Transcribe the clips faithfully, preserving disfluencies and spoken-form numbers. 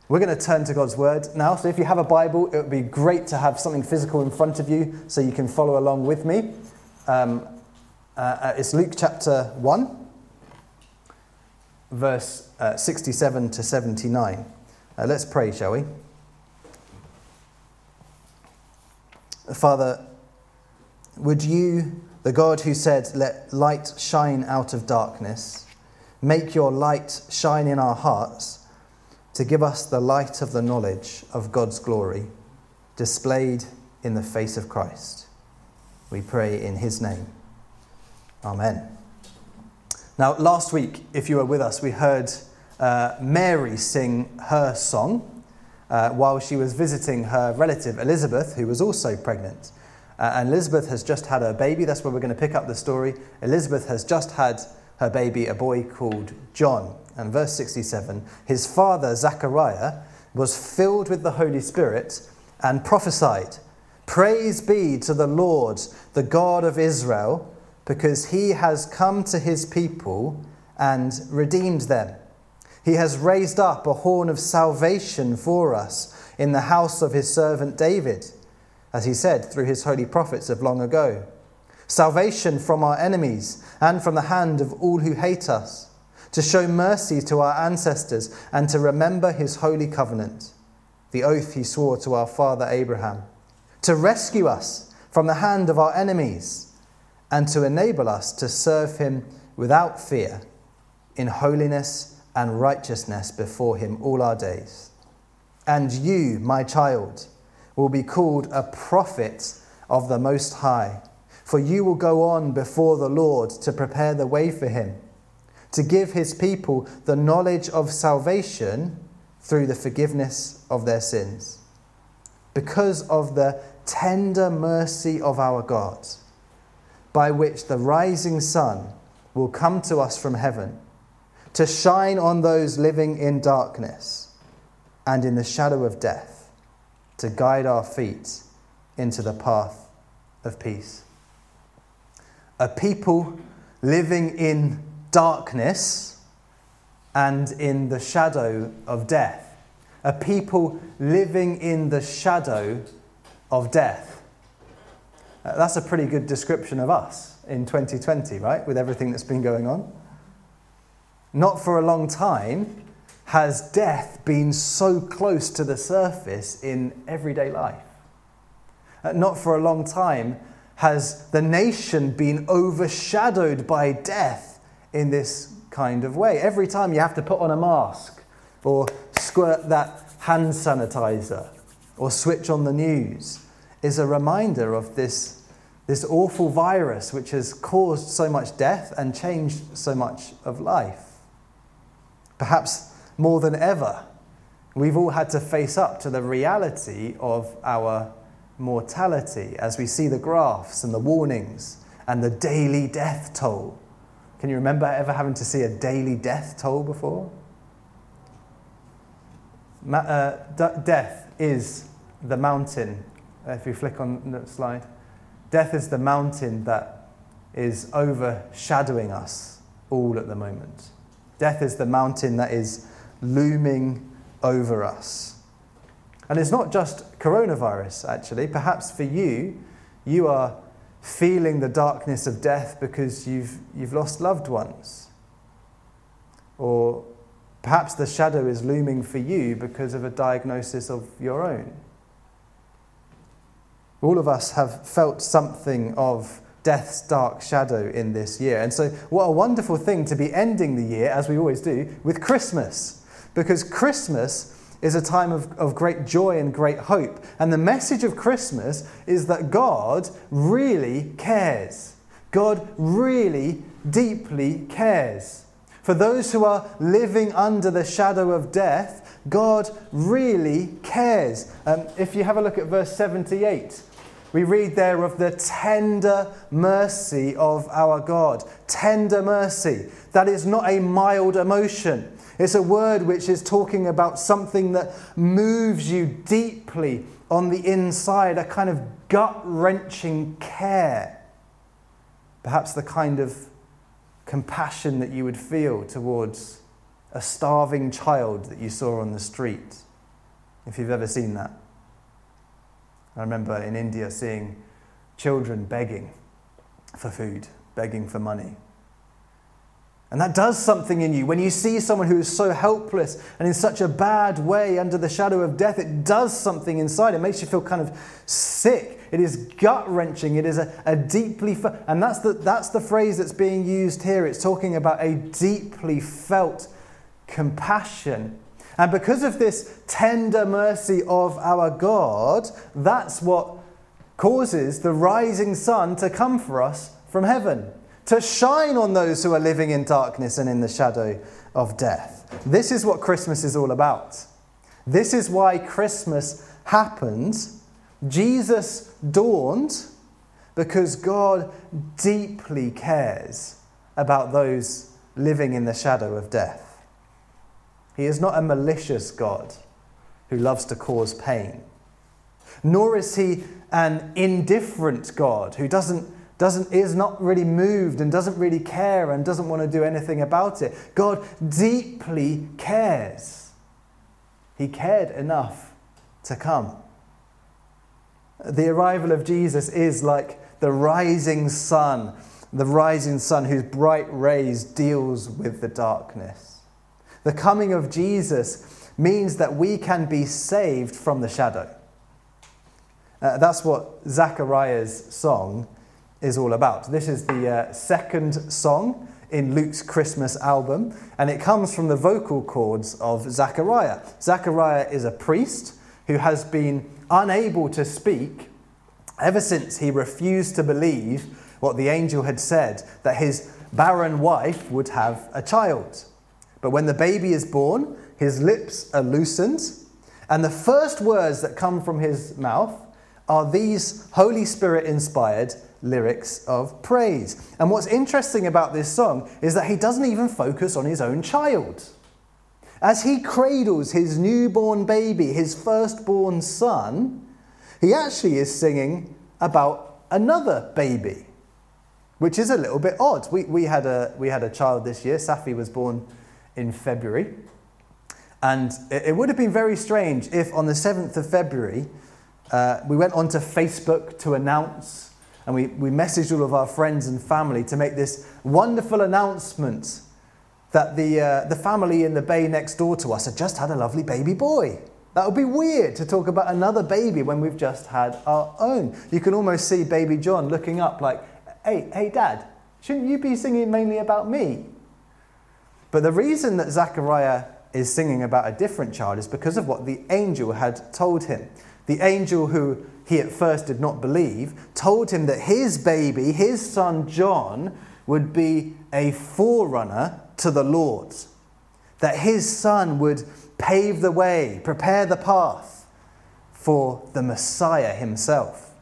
We're going to turn to God's Word now. So if you have a Bible, it would be great to have something physical in front of you so you can follow along with me. Um, uh, it's Luke chapter one, verse uh, sixty-seven to seventy-nine. Uh, let's pray, shall we? Father, would you, the God who said, "Let light shine out of darkness," make your light shine in our hearts to give us the light of the knowledge of God's glory displayed in the face of Christ. We pray in his name. Amen. Now, last week, if you were with us, we heard uh, Mary sing her song uh, while she was visiting her relative Elizabeth, who was also pregnant. Uh, and Elizabeth has just had her baby. That's where we're going to pick up the story. Elizabeth has just had her baby, a boy called John. And verse sixty-seven, his father, Zechariah, was filled with the Holy Spirit and prophesied, "Praise be to the Lord, the God of Israel, because he has come to his people and redeemed them. He has raised up a horn of salvation for us in the house of his servant David, as he said through his holy prophets of long ago. Salvation from our enemies and from the hand of all who hate us, to show mercy to our ancestors and to remember his holy covenant, the oath he swore to our father Abraham, to rescue us from the hand of our enemies and to enable us to serve him without fear, in holiness and righteousness before him all our days. And you, my child, will be called a prophet of the Most High, for you will go on before the Lord to prepare the way for him, to give his people the knowledge of salvation through the forgiveness of their sins. Because of the tender mercy of our God, by which the rising sun will come to us from heaven, to shine on those living in darkness and in the shadow of death, to guide our feet into the path of peace." A people living in darkness and in the shadow of death. A people living in the shadow of death. Uh, that's a pretty good description of us in twenty twenty, right? With everything that's been going on. Not for a long time has death been so close to the surface in everyday life. Uh, not for a long time has the nation been overshadowed by death in this kind of way. Every time you have to put on a mask or squirt that hand sanitizer or switch on the news is a reminder of this, this awful virus which has caused so much death and changed so much of life. Perhaps more than ever, we've all had to face up to the reality of our mortality as we see the graphs and the warnings and the daily death toll. Can you remember ever having to see a daily death toll before? Ma- uh, d- death is the mountain. Uh, if you flick on the slide. Death is the mountain that is overshadowing us all at the moment. Death is the mountain that is looming over us. And it's not just coronavirus, actually. Perhaps for you, you are feeling the darkness of death because you've you've lost loved ones. Or perhaps the shadow is looming for you because of a diagnosis of your own. All of us have felt something of death's dark shadow in this year. And so what a wonderful thing to be ending the year, as we always do, with Christmas. Because Christmas is a time of, of great joy and great hope. And the message of Christmas is that God really cares. God really deeply cares. For those who are living under the shadow of death, God really cares. Um, if you have a look at verse seventy-eight, we read there of the tender mercy of our God. Tender mercy. That is not a mild emotion. It's a word which is talking about something that moves you deeply on the inside, a kind of gut-wrenching care. Perhaps the kind of compassion that you would feel towards a starving child that you saw on the street, if you've ever seen that. I remember in India seeing children begging for food, begging for money. And that does something in you. When you see someone who is so helpless and in such a bad way under the shadow of death, it does something inside. It makes you feel kind of sick. It is gut-wrenching. It is a, a deeply... Fe- and that's the, that's the phrase that's being used here. It's talking about a deeply felt compassion. And because of this tender mercy of our God, that's what causes the rising sun to come for us from heaven, to shine on those who are living in darkness and in the shadow of death. This is what Christmas is all about. This is why Christmas happens. Jesus dawned because God deeply cares about those living in the shadow of death. He is not a malicious God who loves to cause pain. Nor is he an indifferent God who doesn't Doesn't, is not really moved and doesn't really care and doesn't want to do anything about it. God deeply cares. He cared enough to come. The arrival of Jesus is like the rising sun, the rising sun whose bright rays deals with the darkness. The coming of Jesus means that we can be saved from the shadow. Uh, that's what Zechariah's song is all about. This is the uh, second song in Luke's Christmas album, and it comes from the vocal cords of Zechariah. Zechariah is a priest who has been unable to speak ever since he refused to believe what the angel had said, that his barren wife would have a child. But when the baby is born, his lips are loosened, and the first words that come from his mouth are these Holy Spirit-inspired lyrics of praise. And what's interesting about this song is that he doesn't even focus on his own child. As he cradles his newborn baby, his firstborn son, he actually is singing about another baby, which is a little bit odd. We, we, had a, we had a child this year. Safi was born in February. And it, it would have been very strange if on the seventh of February, uh, we went onto Facebook to announce, and we, we messaged all of our friends and family to make this wonderful announcement that the uh, the family in the bay next door to us had just had a lovely baby boy. That would be weird to talk about another baby when we've just had our own. You can almost see baby John looking up like, hey, hey Dad, shouldn't you be singing mainly about me? But the reason that Zechariah is singing about a different child is because of what the angel had told him. The angel who he at first did not believe told him that his baby, his son John, would be a forerunner to the Lord. That his son would pave the way, prepare the path for the Messiah himself.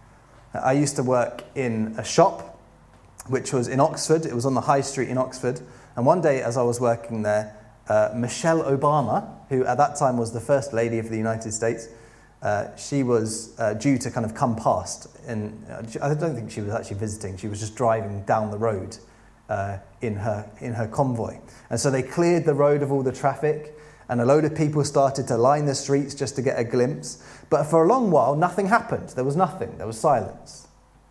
I used to work in a shop which was in Oxford. It was on the high street in Oxford. And one day as I was working there, uh, Michelle Obama, who at that time was the First Lady of the United States, Uh, she was uh, due to kind of come past, and uh, I don't think she was actually visiting. She was just driving down the road uh, in her in her convoy, and so they cleared the road of all the traffic, and a load of people started to line the streets just to get a glimpse. But for a long while, nothing happened. There was nothing. There was silence,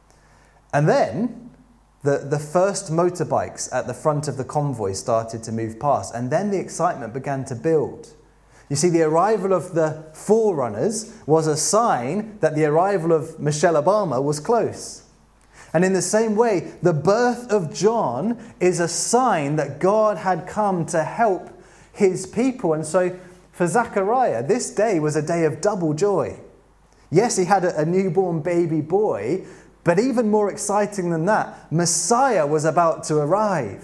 and then the the first motorbikes at the front of the convoy started to move past, and then the excitement began to build. You see, the arrival of the forerunners was a sign that the arrival of Michelle Obama was close. And in the same way, the birth of John is a sign that God had come to help his people. And so for Zechariah, this day was a day of double joy. Yes, he had a, a newborn baby boy, but even more exciting than that, Messiah was about to arrive.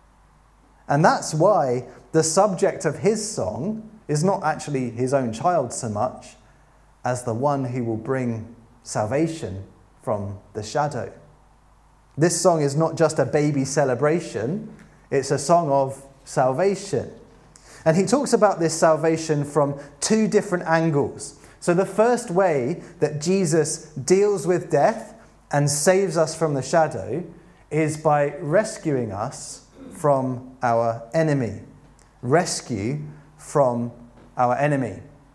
And that's why the subject of his song is not actually his own child so much as the one who will bring salvation from the shadow. This song is not just a baby celebration, it's a song of salvation. And he talks about this salvation from two different angles. So the first way that Jesus deals with death and saves us from the shadow is by rescuing us from our enemy. Rescue from our enemy.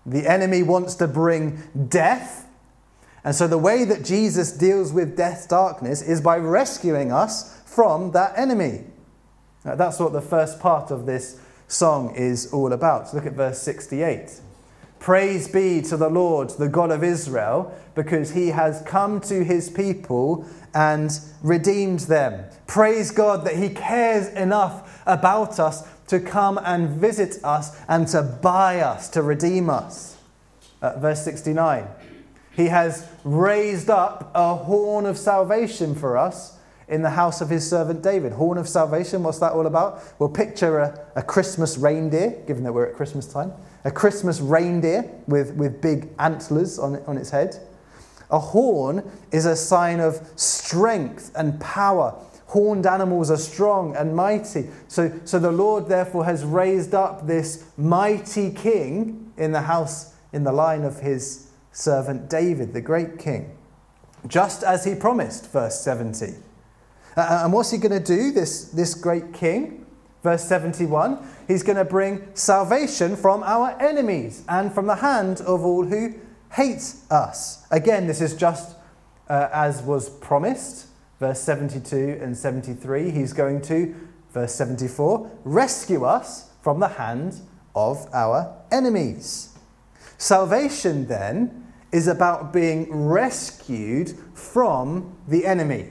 The enemy wants to bring death. And so the way that Jesus deals with death's darkness is by rescuing us from that enemy. Now, that's what the first part of this song is all about. Look at verse sixty-eight. Praise be to the Lord, the God of Israel, because he has come to his people and redeemed them. Praise God that he cares enough about us to come and visit us and to buy us, to redeem us. Uh, verse sixty-nine. He has raised up a horn of salvation for us in the house of his servant David. Horn of salvation, what's that all about? Well, picture a, a Christmas reindeer, given that we're at Christmas time. A Christmas reindeer with, with big antlers on, on its head. A horn is a sign of strength and power. Horned animals are strong and mighty. So, so the Lord therefore has raised up this mighty king in the house, in the line of his servant David, the great king. Just as he promised, verse seventy. Uh, and what's he going to do, this, this great king? Verse seventy-one, he's going to bring salvation from our enemies and from the hand of all who hate us. Again, this is just uh, as was promised. Verse seventy-two and seventy-three, he's going to, verse seventy-four, rescue us from the hand of our enemies. Salvation, then, is about being rescued from the enemy.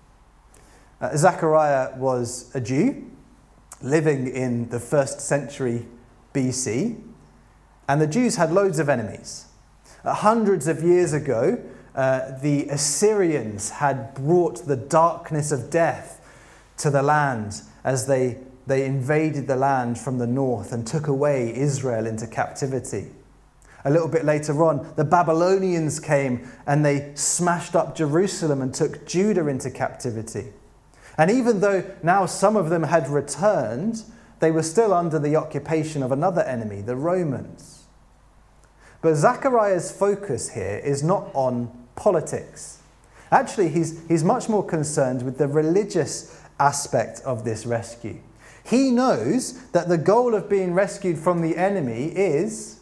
Uh, Zechariah was a Jew living in the first century B C, and the Jews had loads of enemies. Uh, hundreds of years ago, uh, the Assyrians had brought the darkness of death to the land as they, they invaded the land from the north and took away Israel into captivity. A little bit later on, the Babylonians came and they smashed up Jerusalem and took Judah into captivity. And even though now some of them had returned, they were still under the occupation of another enemy, the Romans. But Zechariah's focus here is not on politics. Actually, he's, he's much more concerned with the religious aspect of this rescue. He knows that the goal of being rescued from the enemy is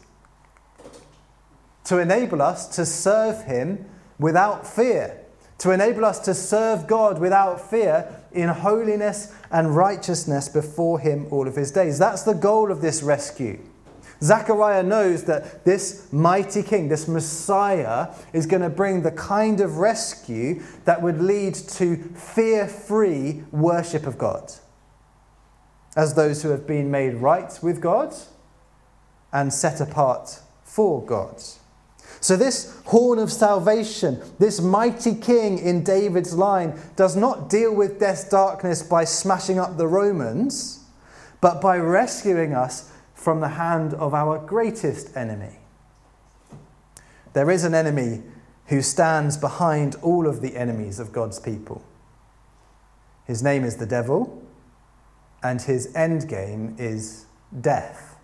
to enable us to serve him without fear. To enable us to serve God without fear in holiness and righteousness before him all of his days. That's the goal of this rescue. Zechariah knows that this mighty king, this Messiah, is going to bring the kind of rescue that would lead to fear-free worship of God, as those who have been made right with God and set apart for God. So this horn of salvation, this mighty king in David's line, does not deal with death's darkness by smashing up the Romans, but by rescuing us from the hand of our greatest enemy. There is an enemy who stands behind all of the enemies of God's people. His name is the devil, and his end game is death.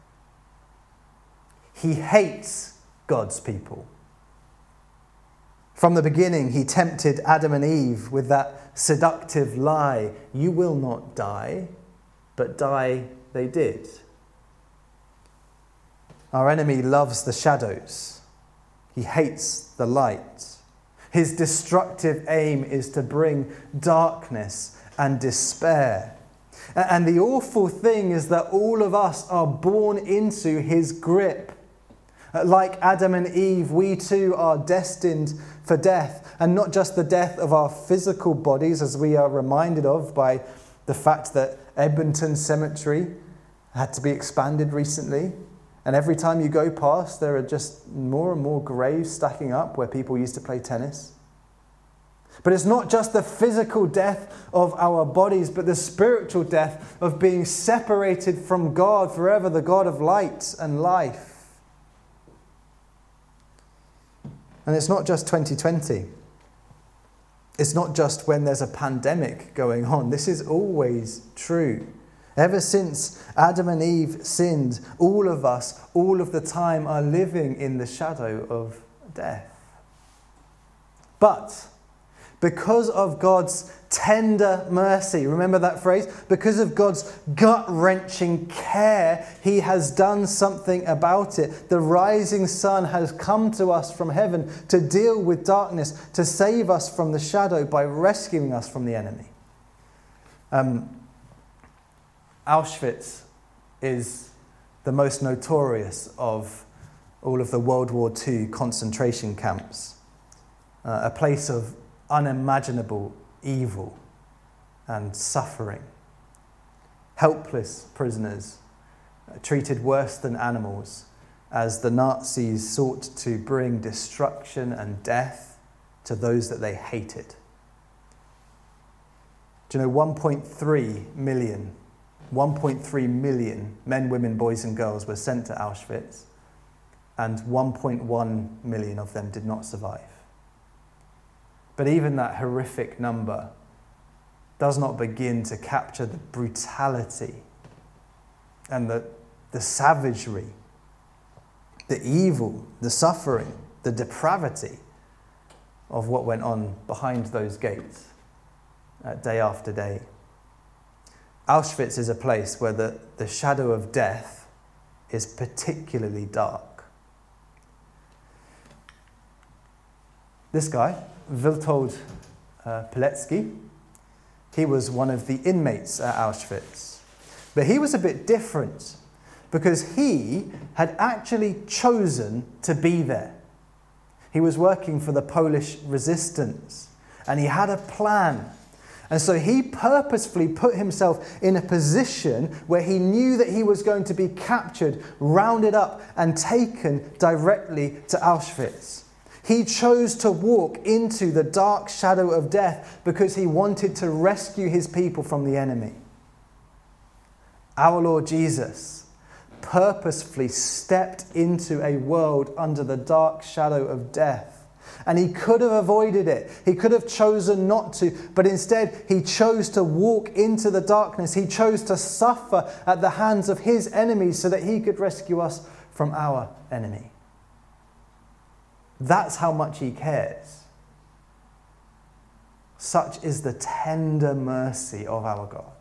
He hates God's people. From the beginning, he tempted Adam and Eve with that seductive lie, "You will not die," but die they did. Our enemy loves the shadows. He hates the light. His destructive aim is to bring darkness and despair. And the awful thing is that all of us are born into his grip. Like Adam and Eve, we too are destined for death, and not just the death of our physical bodies, as we are reminded of by the fact that Edmonton Cemetery had to be expanded recently, and every time you go past, there are just more and more graves stacking up where people used to play tennis. But it's not just the physical death of our bodies, but the spiritual death of being separated from God forever, the God of light and life. And it's not just twenty twenty. It's not just when there's a pandemic going on. This is always true. Ever since Adam and Eve sinned, all of us, all of the time, are living in the shadow of death. But Because of God's tender mercy, remember that phrase? Because of God's gut-wrenching care, he has done something about it. The rising sun has come to us from heaven to deal with darkness, to save us from the shadow by rescuing us from the enemy. Um, Auschwitz is the most notorious of all of the World War Two concentration camps, uh, a place of unimaginable evil and suffering. Helpless prisoners, uh, treated worse than animals, as the Nazis sought to bring destruction and death to those that they hated. Do you know one point three million, one point three million men, women, boys and girls were sent to Auschwitz, and one point one million of them did not survive. But even that horrific number does not begin to capture the brutality and the, the savagery, the evil, the suffering, the depravity of what went on behind those gates uh, day after day. Auschwitz is a place where the, the shadow of death is particularly dark. This guy, Witold uh, Pilecki, he was one of the inmates at Auschwitz. But he was a bit different because he had actually chosen to be there. He was working for the Polish resistance and he had a plan. And so he purposefully put himself in a position where he knew that he was going to be captured, rounded up and taken directly to Auschwitz. He chose to walk into the dark shadow of death because he wanted to rescue his people from the enemy. Our Lord Jesus purposefully stepped into a world under the dark shadow of death. And he could have avoided it. He could have chosen not to, but instead he chose to walk into the darkness. He chose to suffer at the hands of his enemies so that he could rescue us from our enemy. That's how much he cares. Such is the tender mercy of our God.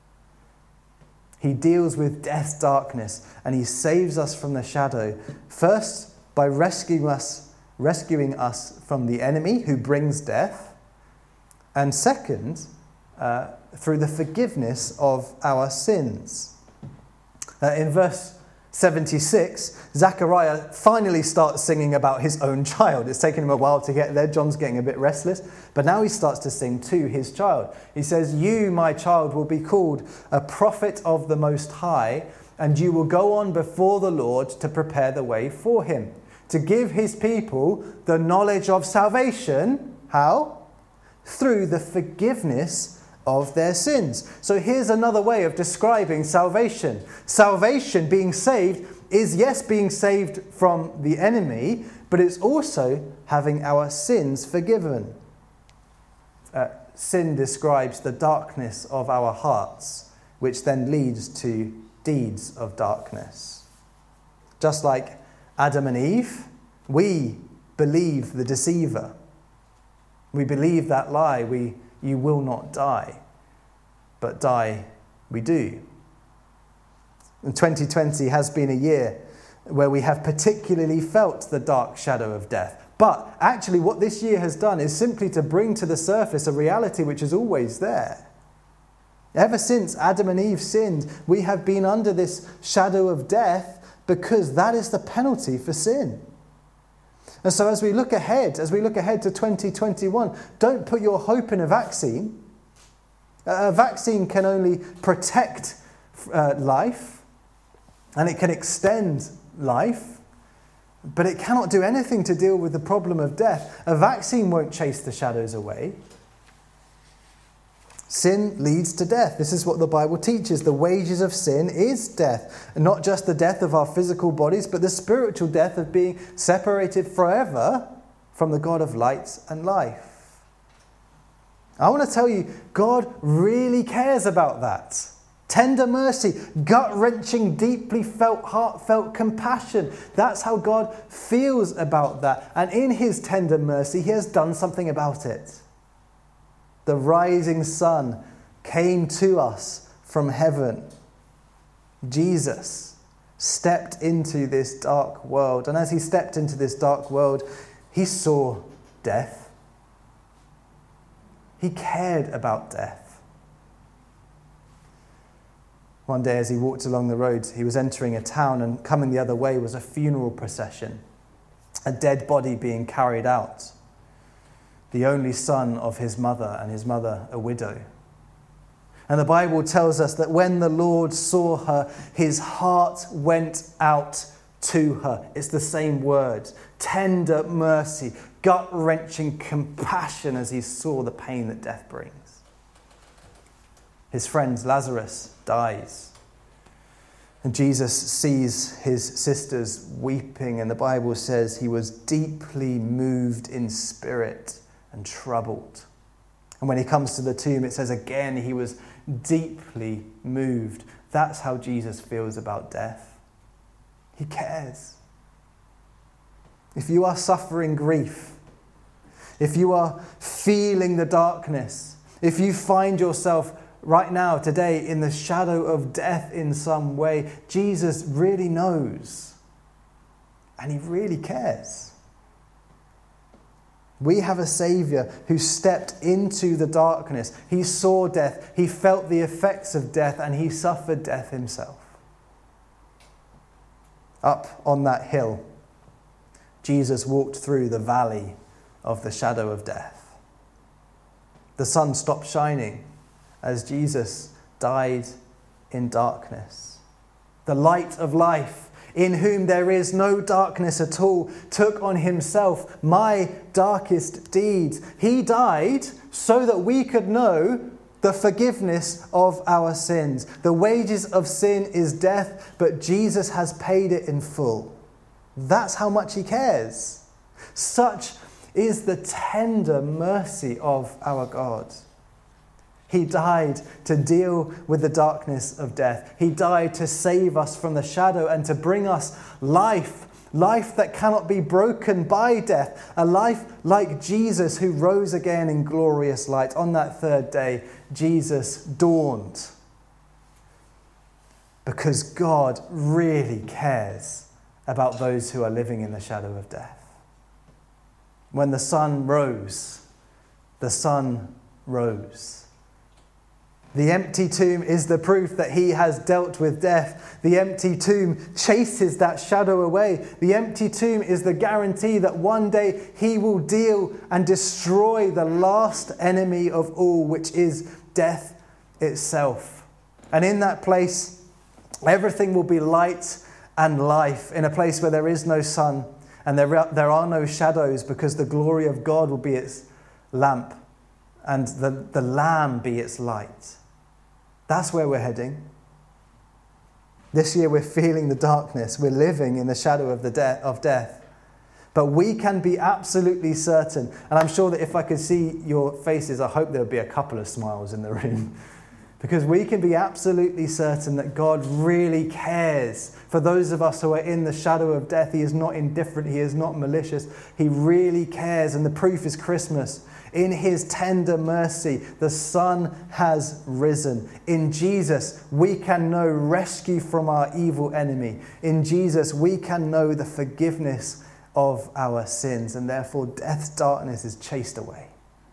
He deals with death's darkness and he saves us from the shadow, first by rescuing us, rescuing us from the enemy who brings death, and second, uh, through the forgiveness of our sins. Uh, in verse seventy-six, Zechariah finally starts singing about his own child. It's taken him a while to get there. John's getting a bit restless. But now he starts to sing to his child. He says, "You, my child, will be called a prophet of the Most High, and you will go on before the Lord to prepare the way for him, to give his people the knowledge of salvation." How? Through the forgiveness of their sins. So here's another way of describing salvation. Salvation, being saved, is yes, being saved from the enemy, but it's also having our sins forgiven. Uh, sin describes the darkness of our hearts, which then leads to deeds of darkness. Just like Adam and Eve, we believe the deceiver. We believe that lie. We You will not die, but die we do. And twenty twenty has been a year where we have particularly felt the dark shadow of death. But actually what this year has done is simply to bring to the surface a reality which is always there. Ever since Adam and Eve sinned, we have been under this shadow of death because that is the penalty for sin. And so as we look ahead, as we look ahead to twenty twenty-one, don't put your hope in a vaccine. A vaccine can only protect uh, life, and it can extend life, but it cannot do anything to deal with the problem of death. A vaccine won't chase the shadows away. Sin leads to death. This is what the Bible teaches. The wages of sin is death. And not just the death of our physical bodies, but the spiritual death of being separated forever from the God of light and life. I want to tell you, God really cares about that. Tender mercy, gut-wrenching, deeply felt, heartfelt compassion. That's how God feels about that. And in his tender mercy, he has done something about it. The rising sun came to us from heaven. Jesus stepped into this dark world. And as he stepped into this dark world, he saw death. He cared about death. One day as he walked along the road, he was entering a town, and coming the other way was a funeral procession, a dead body being carried out. The only son of his mother, and his mother a widow. And the Bible tells us that when the Lord saw her, his heart went out to her. It's the same word. Tender mercy, gut-wrenching compassion as he saw the pain that death brings. His friend Lazarus dies. And Jesus sees his sisters weeping, and the Bible says he was deeply moved in spirit and troubled. And when he comes to the tomb, it says again he was deeply moved. That's how Jesus feels about death. He cares. If you are suffering grief, if you are feeling the darkness, if you find yourself right now, today, in the shadow of death in some way, Jesus really knows. And he really cares. We have a Saviour who stepped into the darkness. He saw death. He felt the effects of death, and he suffered death himself. Up on that hill, Jesus walked through the valley of the shadow of death. The sun stopped shining as Jesus died in darkness. The light of life, in whom there is no darkness at all, took on himself my darkest deeds. He died so that we could know the forgiveness of our sins. The wages of sin is death, but Jesus has paid it in full. That's how much he cares. Such is the tender mercy of our God. He died to deal with the darkness of death. He died to save us from the shadow and to bring us life, life that cannot be broken by death, a life like Jesus who rose again in glorious light. On that third day, Jesus dawned because God really cares about those who are living in the shadow of death. When the sun rose, the sun rose. The empty tomb is the proof that he has dealt with death. The empty tomb chases that shadow away. The empty tomb is the guarantee that one day he will deal and destroy the last enemy of all, which is death itself. And in that place, everything will be light and life, in a place where there is no sun and there are, there are no shadows, because the glory of God will be its lamp and the, the Lamb be its light. That's where we're heading. This year we're feeling the darkness. We're living in the shadow of the de- of death. But we can be absolutely certain, and I'm sure that if I could see your faces, I hope there would be a couple of smiles in the room. Because we can be absolutely certain that God really cares for those of us who are in the shadow of death. He is not indifferent. He is not malicious. He really cares. And the proof is Christmas. In his tender mercy, the sun has risen. In Jesus, we can know rescue from our evil enemy. In Jesus, we can know the forgiveness of our sins. And therefore, death's darkness is chased away.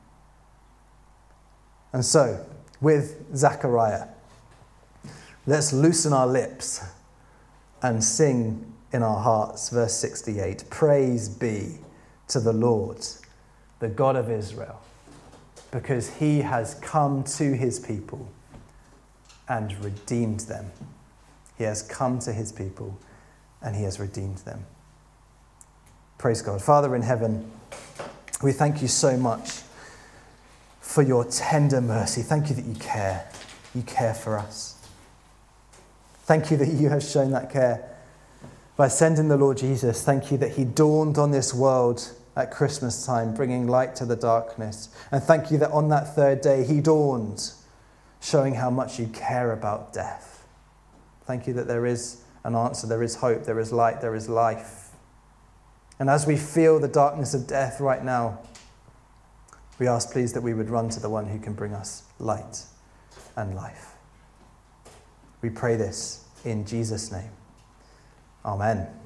And so, with Zechariah, let's loosen our lips and sing in our hearts. Verse sixty-eight, praise be to the Lord, the God of Israel, because he has come to his people and redeemed them. He has come to his people and he has redeemed them. Praise God. Father in heaven, we thank you so much for your tender mercy. Thank you that you care. You care for us. Thank you that you have shown that care by sending the Lord Jesus. Thank you that he dawned on this world at Christmas time, bringing light to the darkness. And thank you that on that third day he dawned, showing how much you care about death. Thank you that there is an answer, there is hope, there is light, there is life. And as we feel the darkness of death right now, We ask, please, that we would run to the one who can bring us light and life. We pray this in Jesus' name. Amen.